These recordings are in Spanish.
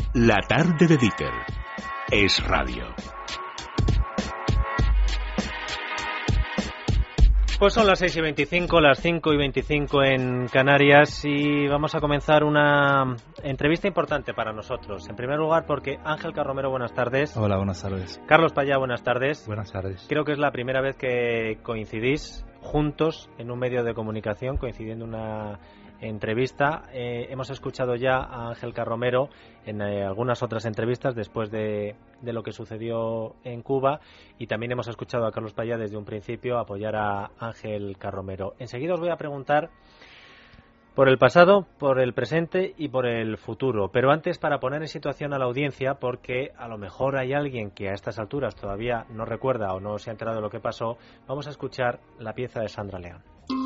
La tarde de Dieter es radio. Pues son las 6:25, las 5:25 en Canarias y vamos a comenzar una entrevista importante para nosotros. En primer lugar porque Ángel Carromero, buenas tardes. Hola, buenas tardes. Carlos Payá, buenas tardes. Buenas tardes. Creo que es la primera vez que coincidís juntos en un medio de comunicación, coincidiendo en una entrevista. Hemos escuchado ya a Ángel Carromero en algunas otras entrevistas después de lo que sucedió en Cuba, y también hemos escuchado a Carlos Payá desde un principio apoyar a Ángel Carromero. Enseguida os voy a preguntar por el pasado, por el presente y por el futuro, pero antes, para poner en situación a la audiencia, porque a lo mejor hay alguien que a estas alturas todavía no recuerda o no se ha enterado de lo que pasó, vamos a escuchar la pieza de Sandra León.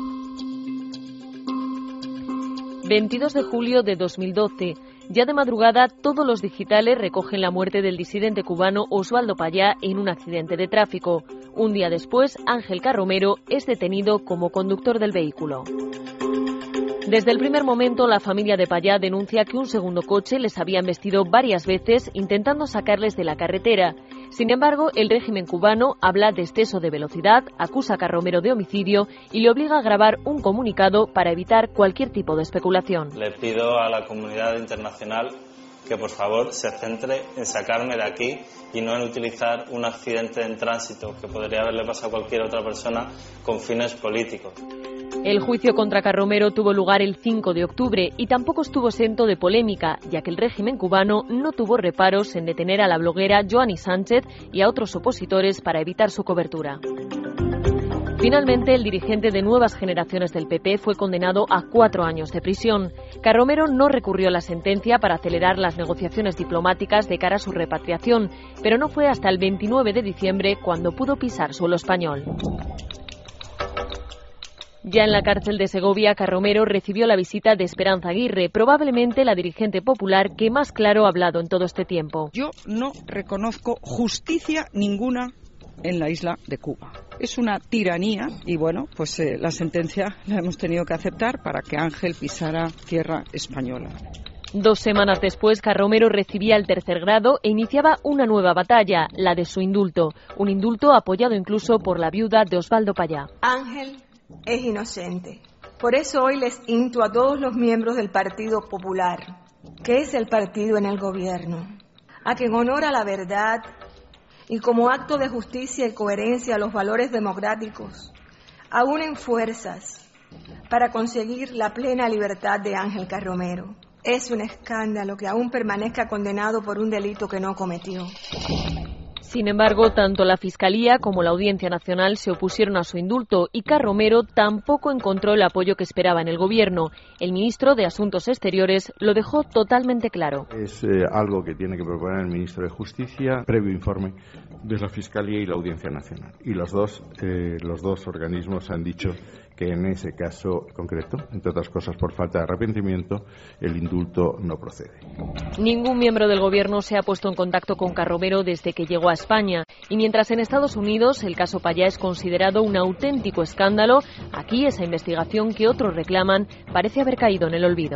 22 de julio de 2012. Ya de madrugada, todos los digitales recogen la muerte del disidente cubano Osvaldo Payá en un accidente de tráfico. Un día después, Ángel Carromero es detenido como conductor del vehículo. Desde el primer momento, la familia de Payá denuncia que un segundo coche les había embestido varias veces intentando sacarles de la carretera. Sin embargo, el régimen cubano habla de exceso de velocidad, acusa a Carromero de homicidio y le obliga a grabar un comunicado para evitar cualquier tipo de especulación. Le pido a la comunidad internacional que por favor se centre en sacarme de aquí y no en utilizar un accidente en tránsito que podría haberle pasado a cualquier otra persona con fines políticos. El juicio contra Carromero tuvo lugar el 5 de octubre y tampoco estuvo exento de polémica, ya que el régimen cubano no tuvo reparos en detener a la bloguera Joanny Sánchez y a otros opositores para evitar su cobertura. Finalmente, el dirigente de Nuevas Generaciones del PP fue condenado a 4 años de prisión. Carromero no recurrió a la sentencia para acelerar las negociaciones diplomáticas de cara a su repatriación, pero no fue hasta el 29 de diciembre cuando pudo pisar suelo español. Ya en la cárcel de Segovia, Carromero recibió la visita de Esperanza Aguirre, probablemente la dirigente popular que más claro ha hablado en todo este tiempo. Yo no reconozco justicia ninguna en la isla de Cuba. Es una tiranía y bueno, pues la sentencia la hemos tenido que aceptar para que Ángel pisara tierra española. 2 semanas después, Carromero recibía el tercer grado e iniciaba una nueva batalla, la de su indulto. Un indulto apoyado incluso por la viuda de Osvaldo Payá. Ángel es inocente. Por eso hoy les insto a todos los miembros del Partido Popular, que es el partido en el gobierno, a que en honor a la verdad y como acto de justicia y coherencia a los valores democráticos, aúnen fuerzas para conseguir la plena libertad de Ángel Carromero. Es un escándalo que aún permanezca condenado por un delito que no cometió. Sin embargo, tanto la Fiscalía como la Audiencia Nacional se opusieron a su indulto y Carromero tampoco encontró el apoyo que esperaba en el gobierno. El ministro de Asuntos Exteriores lo dejó totalmente claro. Es algo que tiene que proponer el ministro de Justicia, previo informe de la Fiscalía y la Audiencia Nacional. Y los dos organismos han dicho que en ese caso concreto, entre otras cosas por falta de arrepentimiento, el indulto no procede. Ningún miembro del gobierno se ha puesto en contacto con Carromero desde que llegó a España, y mientras en Estados Unidos el caso Payá es considerado un auténtico escándalo, aquí esa investigación que otros reclaman parece haber caído en el olvido.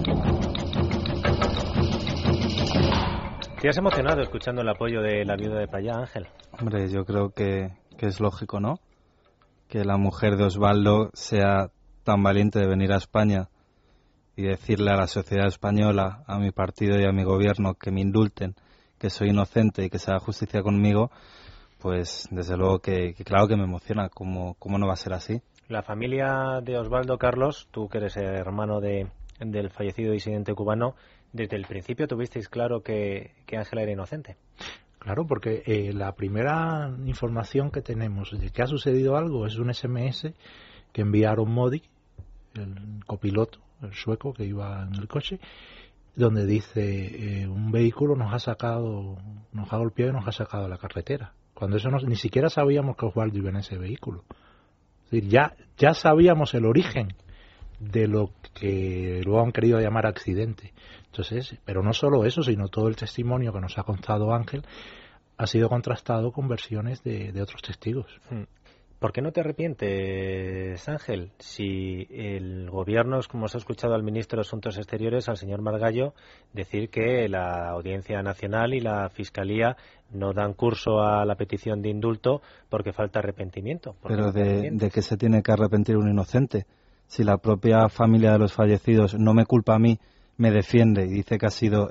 ¿Te has emocionado escuchando el apoyo de la viuda de Payá, Ángel? Hombre, yo creo que es lógico, ¿no? Que la mujer de Osvaldo sea tan valiente de venir a España y decirle a la sociedad española, a mi partido y a mi gobierno que me indulten, que soy inocente y que se haga justicia conmigo, pues desde luego que claro que me emociona. ¿Cómo no va a ser así? La familia de Osvaldo, Carlos, tú que eres hermano del fallecido disidente cubano, desde el principio tuvisteis claro que Ángel era inocente. Claro, porque la primera información que tenemos de que ha sucedido algo es un SMS que enviaron Modi, el copiloto, el sueco que iba en el coche, donde dice un vehículo nos ha golpeado y nos ha sacado a la carretera. Cuando eso ni siquiera sabíamos que Osvaldo iba en ese vehículo. Es decir, ya sabíamos el origen de lo que luego han querido llamar accidente. Entonces, pero no solo eso, sino todo el testimonio que nos ha contado Ángel ha sido contrastado con versiones de otros testigos. ¿Por qué no te arrepientes, Ángel? Si el gobierno, es como os he escuchado al ministro de Asuntos Exteriores, al señor Margallo, decir que la Audiencia Nacional y la Fiscalía no dan curso a la petición de indulto porque falta arrepentimiento. Pero ¿de qué se tiene que arrepentir un inocente? Si la propia familia de los fallecidos no me culpa a mí, me defiende y dice que ha sido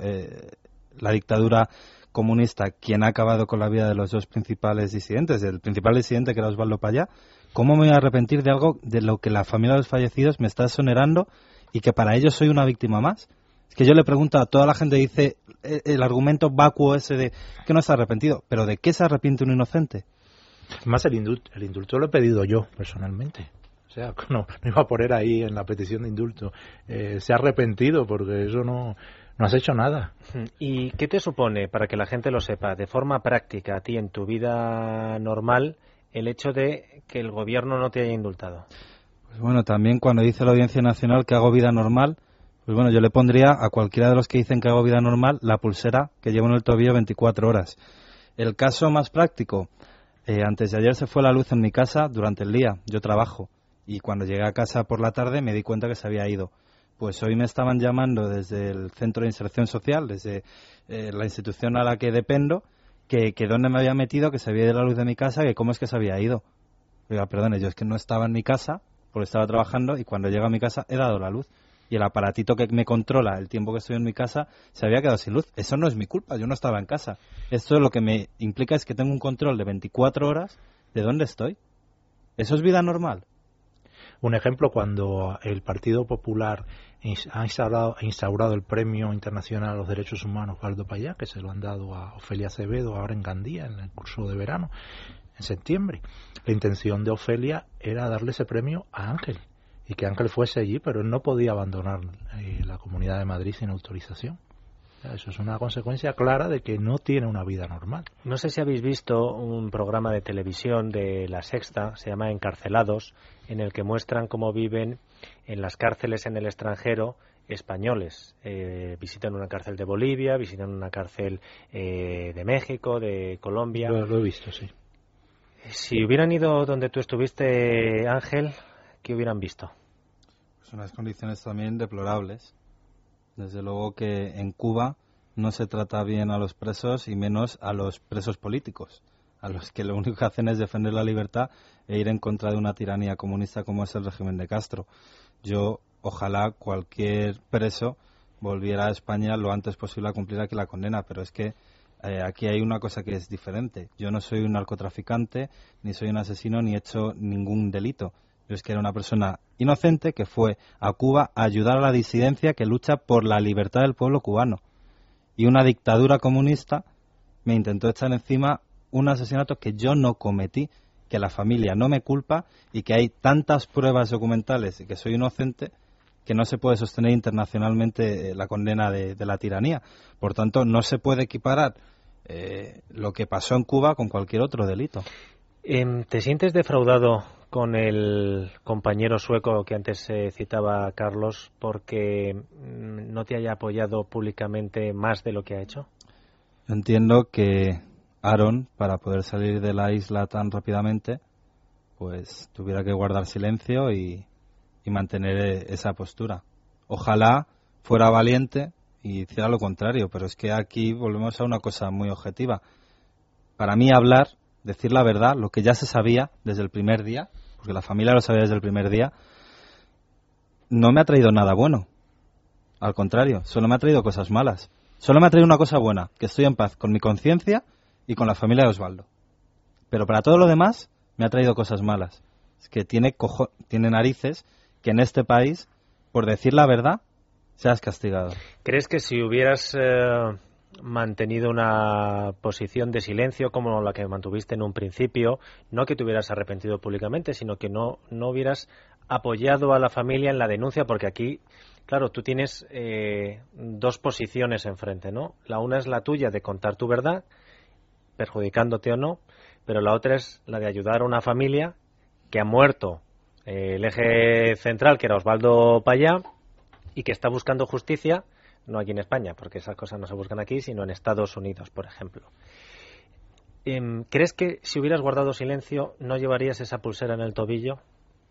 la dictadura comunista quien ha acabado con la vida de los dos principales disidentes, el principal disidente que era Osvaldo Payá, ¿cómo me voy a arrepentir de algo de lo que la familia de los fallecidos me está exonerando y que para ellos soy una víctima más? Es que yo le pregunto a toda la gente, dice el argumento vacuo ese de que no está arrepentido, pero ¿de qué se arrepiente un inocente? Más el indulto lo he pedido yo personalmente. O sea, no iba a poner ahí en la petición de indulto. Se ha arrepentido porque eso no has hecho nada. ¿Y qué te supone, para que la gente lo sepa, de forma práctica a ti en tu vida normal, el hecho de que el gobierno no te haya indultado? Pues bueno, también cuando dice la Audiencia Nacional que hago vida normal, pues bueno, yo le pondría a cualquiera de los que dicen que hago vida normal la pulsera que llevo en el tobillo 24 horas. El caso más práctico, antes de ayer se fue la luz en mi casa durante el día, yo trabajo, y cuando llegué a casa por la tarde me di cuenta que se había ido. Pues hoy me estaban llamando desde el Centro de Inserción Social, desde la institución a la que dependo, que dónde me había metido, que se había ido la luz de mi casa, que cómo es que se había ido. Oiga, perdone, yo es que no estaba en mi casa, porque estaba trabajando, y cuando llego a mi casa he dado la luz. Y el aparatito que me controla el tiempo que estoy en mi casa se había quedado sin luz. Eso no es mi culpa, yo no estaba en casa. Esto lo que me implica es que tengo un control de 24 horas de dónde estoy. ¿Eso es vida normal? Un ejemplo, cuando el Partido Popular ha instaurado el Premio Internacional a los Derechos Humanos Osvaldo Payá, que se lo han dado a Ofelia Acevedo ahora en Gandía, en el curso de verano, en septiembre. La intención de Ofelia era darle ese premio a Ángel, y que Ángel fuese allí, pero él no podía abandonar la Comunidad de Madrid sin autorización. Eso es una consecuencia clara de que no tiene una vida normal. No sé si habéis visto un programa de televisión de La Sexta, se llama Encarcelados, en el que muestran cómo viven en las cárceles en el extranjero españoles. Visitan una cárcel de Bolivia, visitan una cárcel de México, de Colombia. Lo he visto, sí. Si hubieran ido donde tú estuviste, Ángel, ¿qué hubieran visto? Pues unas condiciones también deplorables. Desde luego que en Cuba no se trata bien a los presos y menos a los presos políticos, a los que lo único que hacen es defender la libertad e ir en contra de una tiranía comunista como es el régimen de Castro. Yo, ojalá cualquier preso volviera a España lo antes posible a cumplir aquí la condena, pero es que aquí hay una cosa que es diferente. Yo no soy un narcotraficante, ni soy un asesino, ni he hecho ningún delito. Yo es que era una persona inocente que fue a Cuba a ayudar a la disidencia que lucha por la libertad del pueblo cubano. Y una dictadura comunista me intentó echar encima un asesinato que yo no cometí, que la familia no me culpa y que hay tantas pruebas documentales y que soy inocente que no se puede sostener internacionalmente la condena de la tiranía. Por tanto, no se puede equiparar lo que pasó en Cuba con cualquier otro delito. ¿Te sientes defraudado con el compañero sueco que antes citaba Carlos porque no te haya apoyado públicamente más de lo que ha hecho? Yo entiendo que Aaron, para poder salir de la isla tan rápidamente, pues tuviera que guardar silencio y mantener esa postura. Ojalá fuera valiente y hiciera lo contrario, pero es que aquí volvemos a una cosa muy objetiva. Para mí hablar, decir la verdad, lo que ya se sabía desde el primer día, porque la familia lo sabía desde el primer día, no me ha traído nada bueno. Al contrario, solo me ha traído cosas malas. Solo me ha traído una cosa buena, que estoy en paz con mi conciencia y con la familia de Osvaldo. Pero para todo lo demás me ha traído cosas malas. Es que tiene narices que en este país, por decir la verdad, seas castigado. ¿Crees que si hubieras mantenido una posición de silencio como la que mantuviste en un principio, no que te hubieras arrepentido públicamente, sino que no hubieras apoyado a la familia en la denuncia? Porque aquí, claro, tú tienes dos posiciones enfrente, ¿no? La una es la tuya de contar tu verdad, perjudicándote o no, pero la otra es la de ayudar a una familia que ha muerto el eje central, que era Osvaldo Payá, y que está buscando justicia, no aquí en España, porque esas cosas no se buscan aquí, sino en Estados Unidos, por ejemplo. ¿crees que si hubieras guardado silencio no llevarías esa pulsera en el tobillo?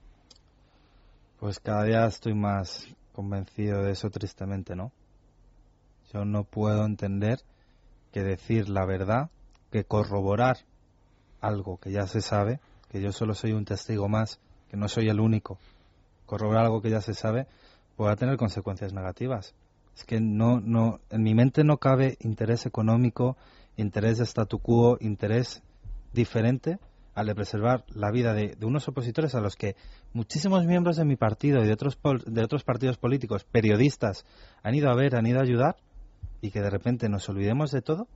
Pues cada día estoy más convencido de eso, tristemente, ¿no? Yo no puedo entender que decir la verdad, que corroborar algo que ya se sabe, que yo solo soy un testigo más, que no soy el único, corroborar algo que ya se sabe, pueda tener consecuencias negativas. Es que no, en mi mente no cabe interés económico, interés de statu quo, interés diferente al de preservar la vida de unos opositores a los que muchísimos miembros de mi partido y de otros partidos políticos, periodistas, han ido a ver, han ido a ayudar, y que de repente nos olvidemos de todo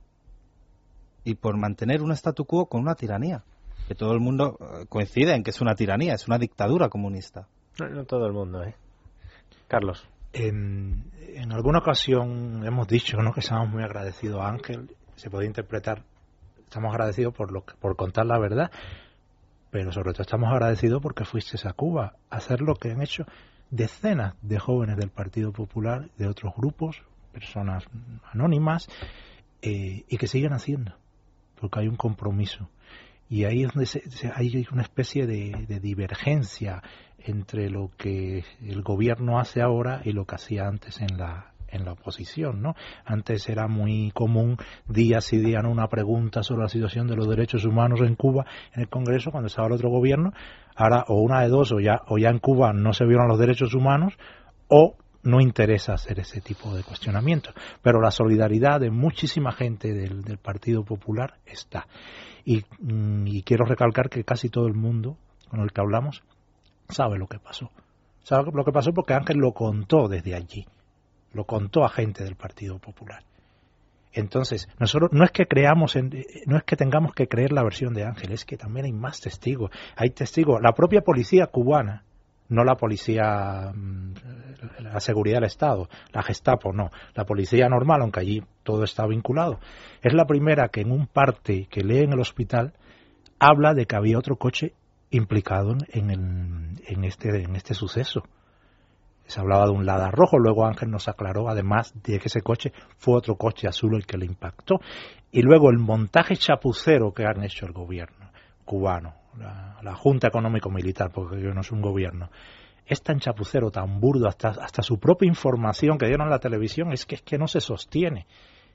y por mantener un statu quo con una tiranía, que todo el mundo coincide en que es una tiranía, es una dictadura comunista. No todo el mundo, ¿eh? Carlos. En alguna ocasión hemos dicho, ¿no?, que estamos muy agradecidos a Ángel. Se puede interpretar, estamos agradecidos por contar la verdad, pero sobre todo estamos agradecidos porque fuiste a Cuba a hacer lo que han hecho decenas de jóvenes del Partido Popular, de otros grupos, personas anónimas, y que siguen haciendo, porque hay un compromiso. Y ahí es donde hay una especie de divergencia entre lo que el gobierno hace ahora y lo que hacía antes en la oposición, ¿no? Antes era muy común día sí día no una pregunta sobre la situación de los derechos humanos en Cuba en el Congreso cuando estaba el otro gobierno. Ahora o una de dos, o ya en Cuba no se violan los derechos humanos o no interesa hacer ese tipo de cuestionamientos. Pero la solidaridad de muchísima gente del Partido Popular está. Y quiero recalcar que casi todo el mundo con el que hablamos sabe lo que pasó. Sabe lo que pasó porque Ángel lo contó desde allí. Lo contó a gente del Partido Popular. Entonces, nosotros no es que tengamos que creer la versión de Ángel, es que también hay más testigos. Hay testigos, la propia policía cubana, no la policía, la seguridad del Estado, la Gestapo, no, la policía normal, aunque allí todo está vinculado. Es la primera que en un parte que lee en el hospital habla de que había otro coche implicado en este suceso. Se hablaba de un Lada rojo, luego Ángel nos aclaró además de que ese coche fue otro coche azul el que le impactó. Y luego el montaje chapucero que han hecho el gobierno cubano, la Junta Económico-Militar, porque no es un gobierno, es tan chapucero, tan burdo, hasta su propia información que dieron en la televisión es que no se sostiene.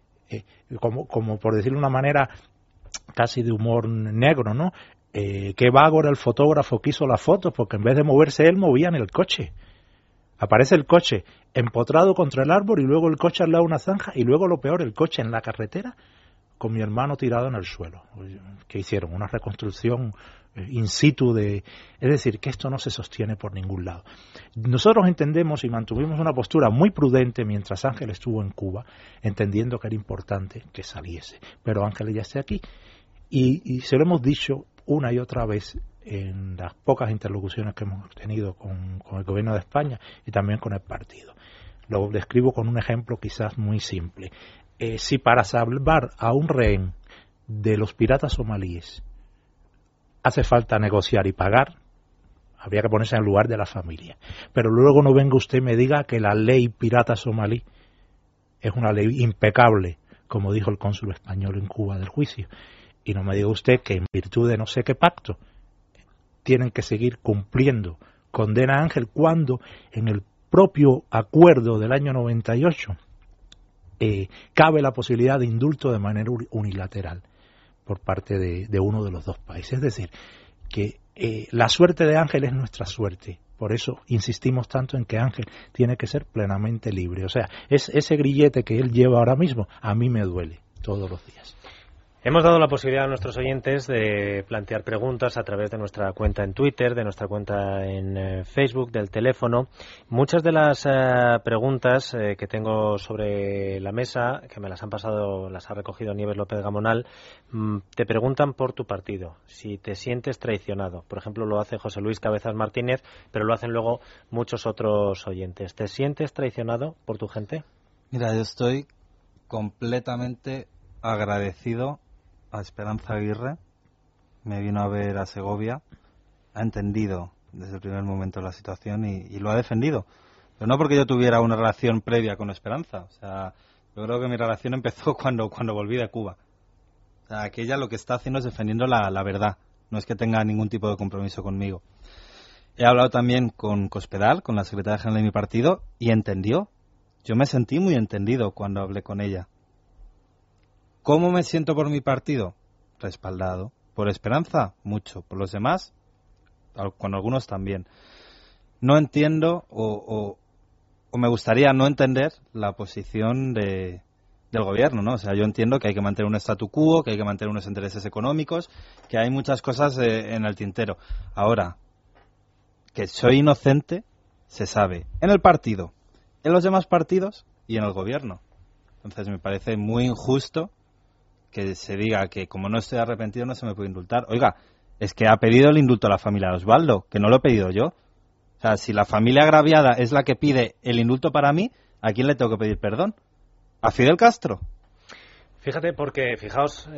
Como por decirlo de una manera casi de humor negro, ¿no? Qué vago era el fotógrafo que hizo la foto, porque en vez de moverse él, movían el coche. Aparece el coche empotrado contra el árbol y luego el coche al lado de una zanja y luego lo peor, el coche en la carretera con mi hermano tirado en el suelo. ¿Qué hicieron? Una reconstrucción in situ es decir, que esto no se sostiene por ningún lado. Nosotros entendemos y mantuvimos una postura muy prudente mientras Ángel estuvo en Cuba, entendiendo que era importante que saliese. Pero Ángel ya está aquí y se lo hemos dicho una y otra vez en las pocas interlocuciones que hemos tenido con el gobierno de España y también con el partido. Lo describo con un ejemplo quizás muy simple. Si para salvar a un rehén de los piratas somalíes hace falta negociar y pagar, habría que ponerse en el lugar de la familia. Pero luego no venga usted y me diga que la ley pirata somalí es una ley impecable, como dijo el cónsul español en Cuba del juicio. Y no me diga usted que en virtud de no sé qué pacto tienen que seguir cumpliendo condena a Ángel cuando en el propio acuerdo del año 98 cabe la posibilidad de indulto de manera unilateral por parte de uno de los dos países. Es decir, que la suerte de Ángel es nuestra suerte. Por eso insistimos tanto en que Ángel tiene que ser plenamente libre. O sea, ese grillete que él lleva ahora mismo a mí me duele todos los días. Hemos dado la posibilidad a nuestros oyentes de plantear preguntas a través de nuestra cuenta en Twitter, de nuestra cuenta en Facebook, del teléfono. Muchas de las preguntas que tengo sobre la mesa, que me las han pasado, las ha recogido Nieves López Gamonal, te preguntan por tu partido, si te sientes traicionado. Por ejemplo, lo hace José Luis Cabezas Martínez, pero lo hacen luego muchos otros oyentes. ¿Te sientes traicionado por tu gente? Mira, yo estoy completamente agradecido a Esperanza Aguirre. Me vino a ver a Segovia, ha entendido desde el primer momento la situación y lo ha defendido, pero no porque yo tuviera una relación previa con Esperanza. O sea, yo creo que mi relación empezó cuando volví de Cuba. O O sea, que ella lo que está haciendo es defendiendo la verdad. No es que tenga ningún tipo de compromiso conmigo. He hablado también con Cospedal, con la secretaria general de mi partido, y entendió. Yo me sentí muy entendido cuando hablé con ella. ¿Cómo me siento por mi partido? Respaldado. ¿Por Esperanza? Mucho. ¿Por los demás? Con algunos también. No entiendo o me gustaría no entender la posición del gobierno, ¿no? O sea, yo entiendo que hay que mantener un statu quo, que hay que mantener unos intereses económicos, que hay muchas cosas en el tintero. Ahora, que soy inocente, se sabe en el partido, en los demás partidos y en el gobierno. Entonces me parece muy injusto que se diga que como no estoy arrepentido no se me puede indultar. Oiga, es que ha pedido el indulto a la familia de Osvaldo, que no lo he pedido yo. O sea, si la familia agraviada es la que pide el indulto para mí, ¿a quién le tengo que pedir perdón? ¿A Fidel Castro? Fíjate, porque, fijaos,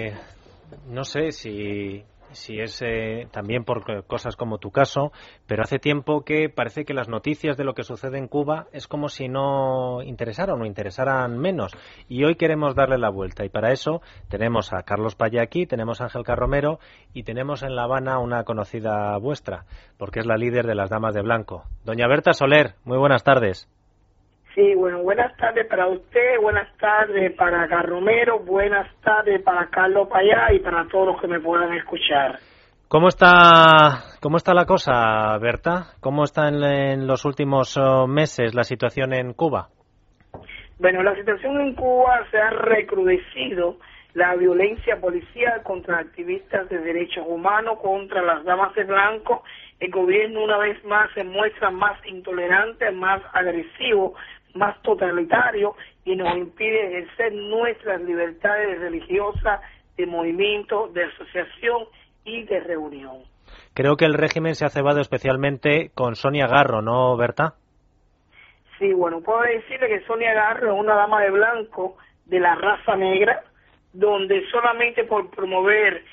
no sé si es también por cosas como tu caso, pero hace tiempo que parece que las noticias de lo que sucede en Cuba es como si no interesaran o interesaran menos. Y hoy queremos darle la vuelta. Y para eso tenemos a Carlos Payá aquí, tenemos a Ángel Carromero y tenemos en La Habana una conocida vuestra, porque es la líder de las Damas de Blanco. Doña Berta Soler, muy buenas tardes. Sí, bueno, buenas tardes para usted, buenas tardes para Carromero, buenas tardes para Carlos Payá y para todos los que me puedan escuchar. ¿Cómo está la cosa, Berta? ¿Cómo está en los últimos meses la situación en Cuba? Bueno, la situación en Cuba se ha recrudecido, la violencia policial contra activistas de derechos humanos, contra las Damas de Blanco. El gobierno una vez más se muestra más intolerante, más agresivo, más totalitario y nos impide ejercer nuestras libertades religiosas, de movimiento, de asociación y de reunión. Creo que el régimen se ha cebado especialmente con Sonia Garro, ¿no, Berta? Sí, bueno, puedo decirle que Sonia Garro es una dama de blanco de la raza negra, donde solamente por promover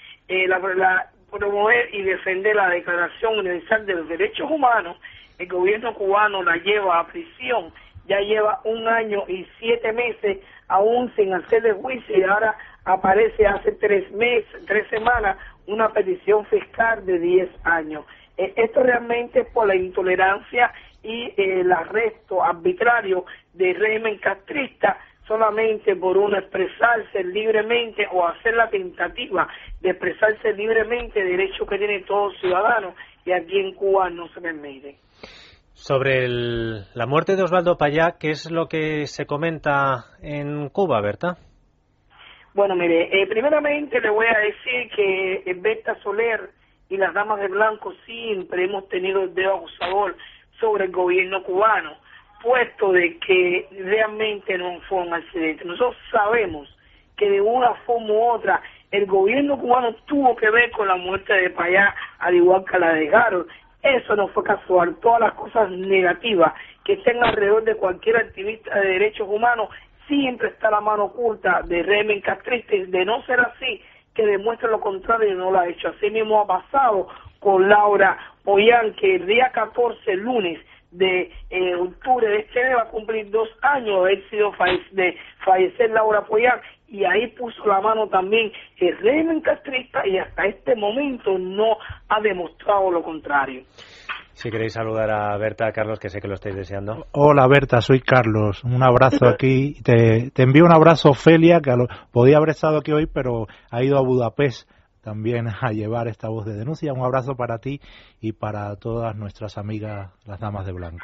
promover y defender la Declaración Universal de los Derechos Humanos, el gobierno cubano la lleva a prisión. Ya lleva 1 año y 7 meses aún sin hacerle juicio y ahora aparece hace 3 semanas una petición fiscal de 10 años. Esto realmente es por la intolerancia y el arresto arbitrario del régimen castrista solamente por uno expresarse libremente o hacer la tentativa de expresarse libremente, derecho que tiene todo ciudadano y aquí en Cuba no se permite. Sobre la muerte de Osvaldo Payá, ¿qué es lo que se comenta en Cuba, Berta? Bueno, mire, primeramente le voy a decir que Berta Soler y las Damas de Blanco siempre hemos tenido el dedo acusador sobre el gobierno cubano, puesto de que realmente no fue un accidente. Nosotros sabemos que de una forma u otra el gobierno cubano tuvo que ver con la muerte de Payá, al igual que la de Harold. Eso no fue casual. Todas las cosas negativas que estén alrededor de cualquier activista de derechos humanos, siempre está la mano oculta del régimen castrista, y de no ser así, que demuestre lo contrario y no lo ha hecho. Así mismo ha pasado con Laura Pollán, que el día 14, lunes de octubre de este año, va a cumplir 2 años de haber sido de fallecer Laura Pollán, y ahí puso la mano también el régimen castrista y hasta este momento no ha demostrado lo contrario. Si queréis saludar a Berta, Carlos, que sé que lo estáis deseando. Hola Berta, soy Carlos, un abrazo aquí. Te envío un abrazo, Ofelia, que podía haber estado aquí hoy, pero ha ido a Budapest también a llevar esta voz de denuncia. Un abrazo para ti y para todas nuestras amigas, las Damas de Blanco.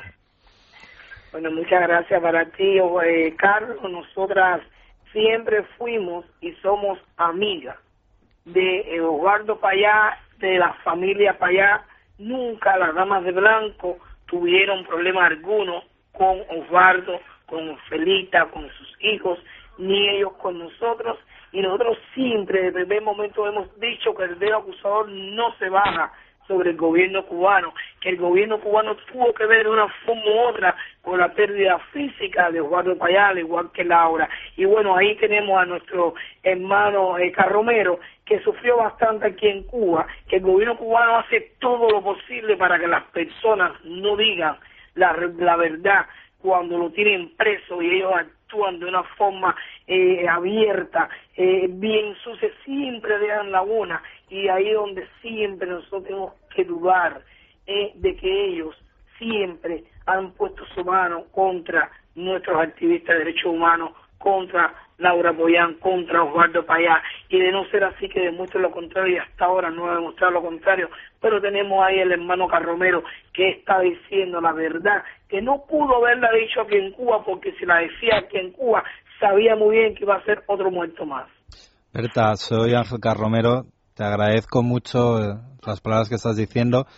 Bueno, muchas gracias para ti, Carlos. Nosotras siempre fuimos y somos amigas de Osvaldo Payá, de la familia Payá. Nunca las Damas de Blanco tuvieron problema alguno con Osvaldo, con Ofelita, con sus hijos, ni ellos con nosotros. Y nosotros siempre, desde el primer momento, hemos dicho que el dedo acusador no se baja sobre el gobierno cubano, que el gobierno cubano tuvo que ver de una forma u otra con la pérdida física de Osvaldo Payá, al igual que Laura. Y bueno, ahí tenemos a nuestro hermano Carromero, que sufrió bastante aquí en Cuba, que el gobierno cubano hace todo lo posible para que las personas no digan la verdad cuando lo tienen preso y ellos actúan de una forma abierta, bien sucia, siempre dejan laguna, y ahí es donde siempre nosotros tenemos que dudar de que ellos siempre han puesto su mano contra nuestros activistas de derechos humanos, contra Laura Boyán, contra Osvaldo Payá, y de no ser así que demuestre lo contrario, y hasta ahora no ha demostrado lo contrario. Pero tenemos ahí el hermano Carromero que está diciendo la verdad, que no pudo haberla dicho aquí en Cuba, porque si la decía aquí en Cuba sabía muy bien que iba a ser otro muerto más. Berta, soy Ángel Carromero, te agradezco mucho las palabras que estás diciendo,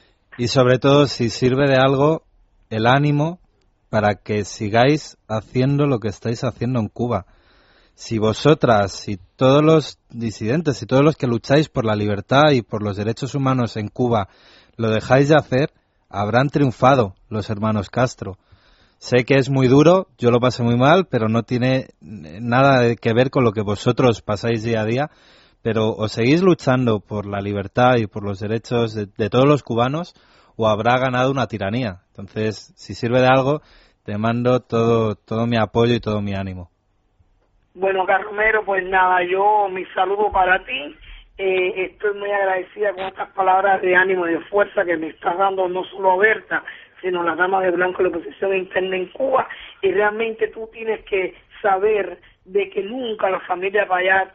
y sobre todo, si sirve de algo, el ánimo para que sigáis haciendo lo que estáis haciendo en Cuba. Si vosotras y todos los disidentes y todos los que lucháis por la libertad y por los derechos humanos en Cuba lo dejáis de hacer, habrán triunfado los hermanos Castro. Sé que es muy duro, yo lo pasé muy mal, pero no tiene nada que ver con lo que vosotros pasáis día a día, pero o seguís luchando por la libertad y por los derechos de todos los cubanos, o habrá ganado una tiranía. Entonces, si sirve de algo, te mando todo mi apoyo y todo mi ánimo. Bueno, Carromero, pues nada, mi saludo para ti. Estoy muy agradecida con estas palabras de ánimo y de fuerza que me estás dando, no solo a Berta, sino a las damas de blanco de la oposición interna en Cuba. Y realmente tú tienes que saber de que nunca la familia Payá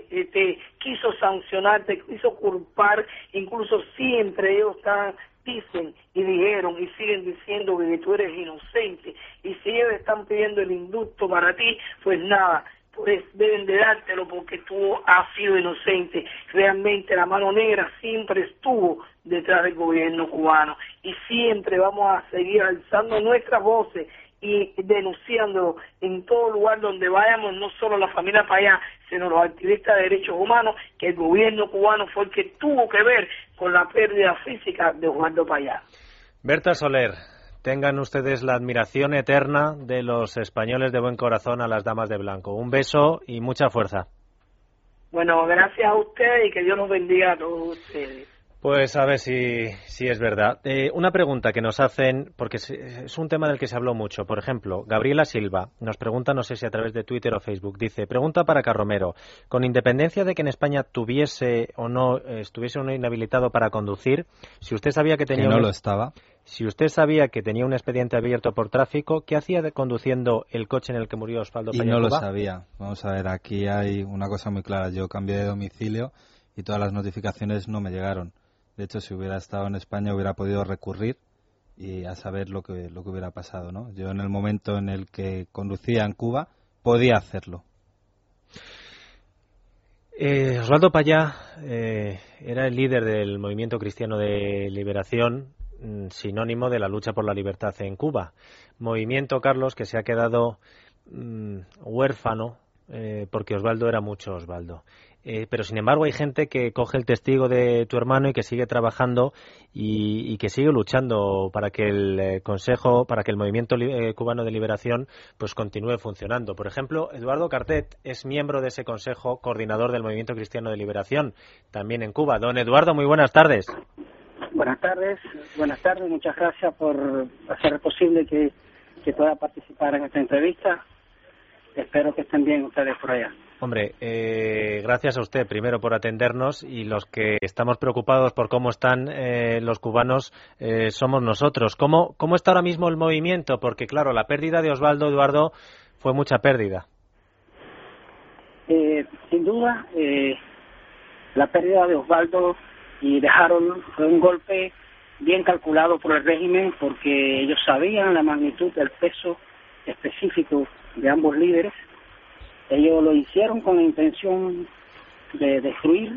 te quiso sancionar, te quiso culpar, incluso siempre ellos dicen y dijeron y siguen diciendo que tú eres inocente, y si ellos están pidiendo el indulto para ti, pues nada, pues deben de dártelo porque tú has sido inocente. Realmente la mano negra siempre estuvo detrás del gobierno cubano, y siempre vamos a seguir alzando nuestras voces y denunciando en todo lugar donde vayamos, no solo la familia Payá, sino los activistas de derechos humanos, que el gobierno cubano fue el que tuvo que ver con la pérdida física de Osvaldo Payá. Berta Soler, tengan ustedes la admiración eterna de los españoles de buen corazón a las damas de blanco. Un beso y mucha fuerza. Bueno, gracias a ustedes y que Dios los bendiga a todos ustedes. Pues a ver si es verdad. Una pregunta que nos hacen, porque es un tema del que se habló mucho. Por ejemplo, Gabriela Silva nos pregunta, no sé si a través de Twitter o Facebook, dice, pregunta para Carromero, con independencia de que en España estuviese o no inhabilitado para conducir, si usted sabía que tenía Si usted sabía que tenía un expediente abierto por tráfico, ¿qué hacía conduciendo el coche en el que murió Osvaldo Payá? Y no lo sabía. Vamos a ver, aquí hay una cosa muy clara. Yo cambié de domicilio y todas las notificaciones no me llegaron. De hecho, si hubiera estado en España hubiera podido recurrir y a saber lo que hubiera pasado, ¿no? Yo en el momento en el que conducía en Cuba podía hacerlo. Osvaldo Payá era el líder del Movimiento Cristiano de Liberación, sinónimo de la lucha por la libertad en Cuba. Movimiento, Carlos, que se ha quedado huérfano porque Osvaldo era mucho Osvaldo. Pero sin embargo hay gente que coge el testigo de tu hermano y que sigue trabajando y que sigue luchando para que el Consejo, para que el Movimiento Cubano de Liberación pues continúe funcionando. Por ejemplo, Eduardo Cartet es miembro de ese Consejo, coordinador del Movimiento Cristiano de Liberación, también en Cuba. Don Eduardo, muy buenas tardes. Buenas tardes, muchas gracias por hacer posible que pueda participar en esta entrevista. Espero que estén bien ustedes por allá. Hombre, gracias a usted primero por atendernos, y los que estamos preocupados por cómo están los cubanos somos nosotros. ¿Cómo está ahora mismo el movimiento? Porque claro, la pérdida de Osvaldo, Eduardo, fue mucha pérdida. Sin duda, la pérdida de Osvaldo y de Harold fue un golpe bien calculado por el régimen, porque ellos sabían la magnitud del peso específico de ambos líderes. Ellos lo hicieron con la intención de destruir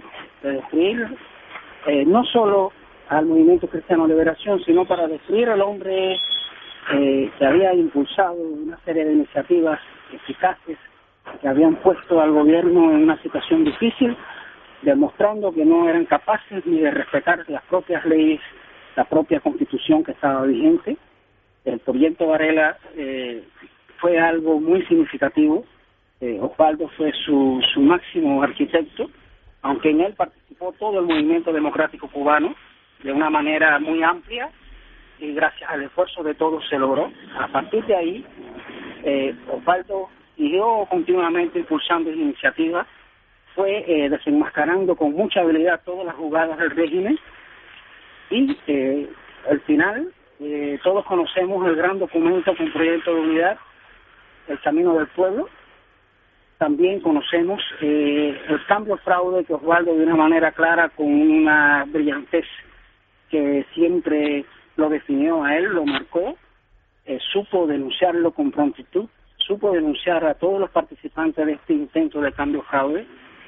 no solo al Movimiento Cristiano de Liberación, sino para destruir al hombre que había impulsado una serie de iniciativas eficaces que habían puesto al gobierno en una situación difícil, demostrando que no eran capaces ni de respetar las propias leyes, la propia constitución que estaba vigente. El proyecto Varela fue algo muy significativo. Osvaldo fue su máximo arquitecto, aunque en él participó todo el movimiento democrático cubano de una manera muy amplia, y gracias al esfuerzo de todos se logró. A partir de ahí, Osvaldo siguió continuamente impulsando iniciativas, fue desenmascarando con mucha habilidad todas las jugadas del régimen y al final todos conocemos el gran documento con proyecto de unidad, el Camino del Pueblo. También conocemos el cambio fraude que Osvaldo, de una manera clara, con una brillantez que siempre lo definió a él, lo marcó, supo denunciarlo con prontitud, supo denunciar a todos los participantes de este intento de cambio fraude,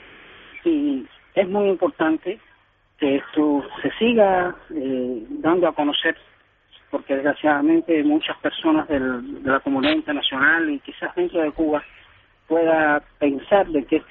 y es muy importante que esto se siga dando a conocer, porque desgraciadamente muchas personas de la comunidad internacional y quizás dentro de Cuba pueda pensar de que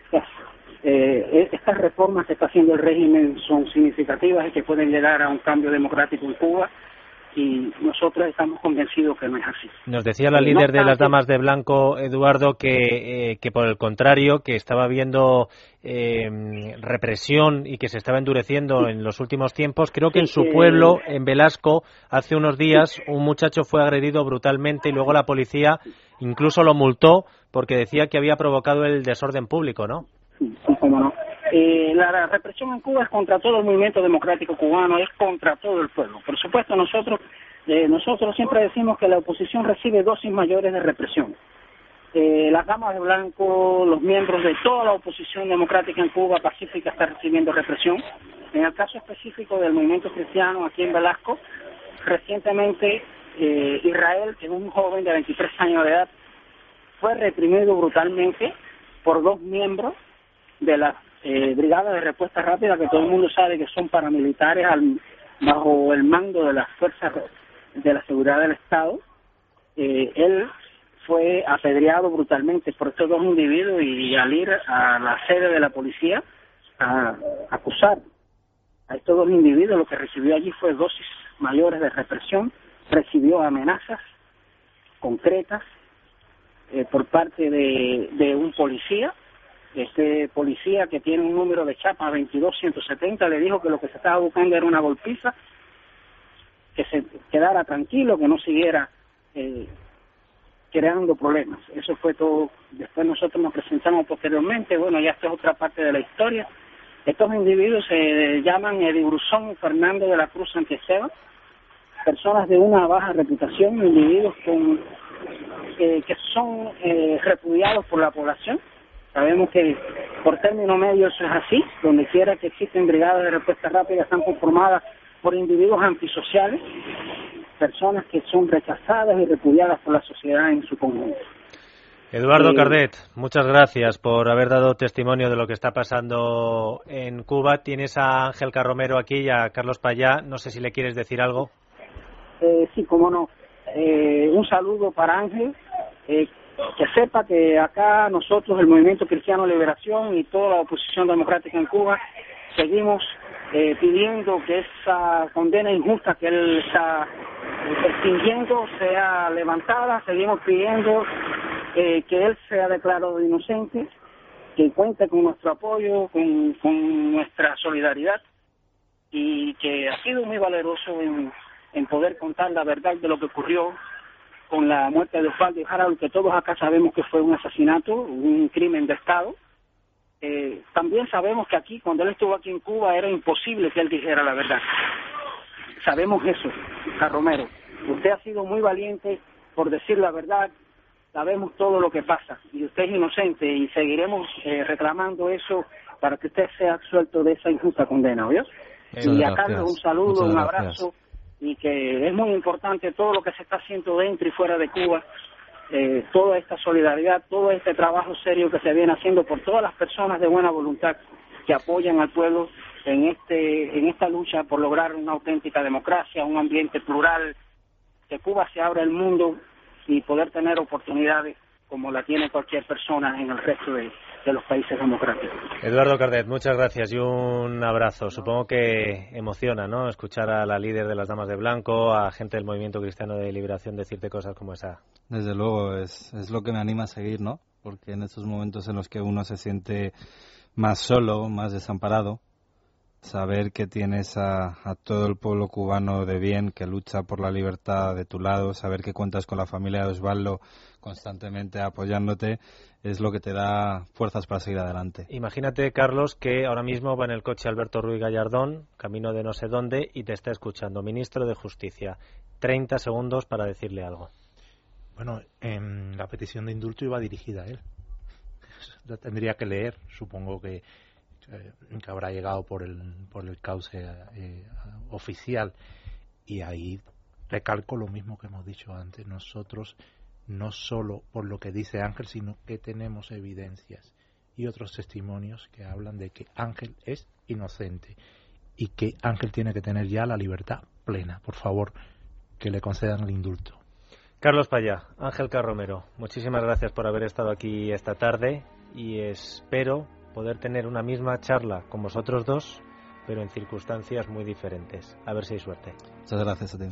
estas reformas que está haciendo el régimen son significativas y que pueden llegar a un cambio democrático en Cuba, y nosotros estamos convencidos que no es así. Nos decía la líder de las Damas de Blanco, Eduardo, que por el contrario, que estaba habiendo represión y que se estaba endureciendo en los últimos tiempos. Creo que en su pueblo, en Velasco, hace unos días un muchacho fue agredido brutalmente y luego la policía incluso lo multó porque decía que había provocado el desorden público, ¿no? Sí, cómo no. La represión en Cuba es contra todo el movimiento democrático cubano, es contra todo el pueblo. Por supuesto, nosotros siempre decimos que la oposición recibe dosis mayores de represión. Las Damas de Blanco, los miembros de toda la oposición democrática en Cuba pacífica está recibiendo represión. En el caso específico del movimiento cristiano aquí en Velasco, recientemente Israel, que es un joven de 23 años de edad, fue reprimido brutalmente por 2 miembros de la brigada de respuesta rápida, que todo el mundo sabe que son paramilitares bajo el mando de las fuerzas de la seguridad del Estado. Él fue apedreado brutalmente por estos 2 individuos, y al ir a la sede de la policía a acusar a estos 2 individuos, lo que recibió allí fue dosis mayores de represión, recibió amenazas concretas por parte de un policía. Este policía, que tiene un número de chapa 22170, le dijo que lo que se estaba buscando era una golpiza, que se quedara tranquilo, que no siguiera creando problemas. Eso fue todo. Después nosotros nos presentamos posteriormente. Bueno, ya esta es otra parte de la historia. Estos individuos se llaman Edibruzón y Fernando de la Cruz Santiesteban, personas de una baja reputación, individuos que son repudiados por la población. Sabemos que por término medio eso es así. Donde quiera que existen brigadas de respuesta rápida están conformadas por individuos antisociales, personas que son rechazadas y repudiadas por la sociedad en su conjunto. Eduardo Cardet, muchas gracias por haber dado testimonio de lo que está pasando en Cuba. Tienes a Ángel Carromero aquí y a Carlos Payá. No sé si le quieres decir algo. Sí, cómo no. Un saludo para Ángel. Que sepa que acá nosotros, el Movimiento Cristiano Liberación y toda la oposición democrática en Cuba, seguimos pidiendo que esa condena injusta que él está extinguiendo sea levantada. Seguimos pidiendo que él sea declarado inocente, que cuente con nuestro apoyo, con nuestra solidaridad, y que ha sido muy valeroso en poder contar la verdad de lo que ocurrió con la muerte de Osvaldo y Harold, que todos acá sabemos que fue un asesinato, un crimen de Estado. También sabemos que aquí, cuando él estuvo aquí en Cuba, era imposible que él dijera la verdad. Sabemos eso, Carromero. Usted ha sido muy valiente por decir la verdad. Sabemos todo lo que pasa, y usted es inocente, y seguiremos reclamando eso para que usted sea absuelto de esa injusta condena, ¿oyó? Y a Carlos un saludo, un abrazo, y que es muy importante todo lo que se está haciendo dentro y fuera de Cuba, toda esta solidaridad, todo este trabajo serio que se viene haciendo por todas las personas de buena voluntad que apoyan al pueblo en esta lucha por lograr una auténtica democracia, un ambiente plural, que Cuba se abra al mundo y poder tener oportunidades como la tiene cualquier persona en el resto de los países democráticos. Eduardo Cardet, muchas gracias y un abrazo. Supongo que emociona, ¿no?, escuchar a la líder de las Damas de Blanco, a gente del Movimiento Cristiano de Liberación decirte cosas como esa. Desde luego, es lo que me anima a seguir, ¿no? Porque en estos momentos en los que uno se siente más solo, más desamparado, saber que tienes a todo el pueblo cubano de bien que lucha por la libertad de tu lado, saber que cuentas con la familia de Osvaldo constantemente apoyándote, es lo que te da fuerzas para seguir adelante. Imagínate, Carlos, que ahora mismo va en el coche Alberto Ruiz Gallardón, camino de no sé dónde, y te está escuchando, ministro de Justicia. 30 segundos para decirle algo. Bueno, la petición de indulto iba dirigida a él. La tendría que leer, supongo que habrá llegado por el cauce oficial, y ahí recalco lo mismo que hemos dicho antes. Nosotros, no solo por lo que dice Ángel, sino que tenemos evidencias y otros testimonios que hablan de que Ángel es inocente y que Ángel tiene que tener ya la libertad plena. Por favor, que le concedan el indulto. Carlos Payá, Ángel Carromero, muchísimas gracias por haber estado aquí esta tarde y espero poder tener una misma charla con vosotros dos, pero en circunstancias muy diferentes. A ver si hay suerte. Muchas gracias a ti.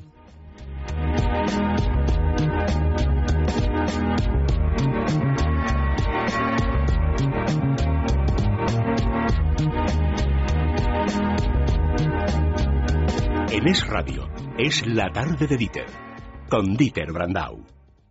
En Es Radio, es la tarde de Dieter, con Dieter Brandau.